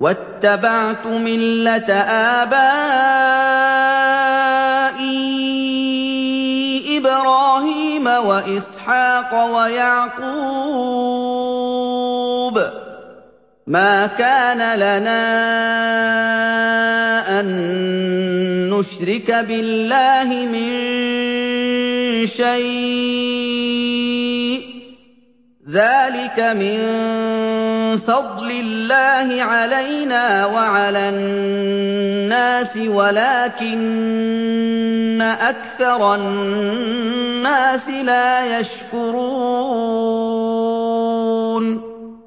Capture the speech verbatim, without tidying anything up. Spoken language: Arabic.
وَاتَّبَعْتُ مِلَّةَ آبَائِي إِبْرَاهِيمَ وَإِسْحَاقَ وَيَعْقُوبَ ۚ مَا كَانَ لَنَا أَن نُّشْرِكَ بِاللَّهِ مِن شَيْءٍ ۚ ذَٰلِكَ مِن فَضْلِ اللَّهِ عَلَيْنَا وَعَلَى النَّاسِ وَلَٰكِنَّ أَكْثَرَ النَّاسِ لَا يَشْكُرُونَ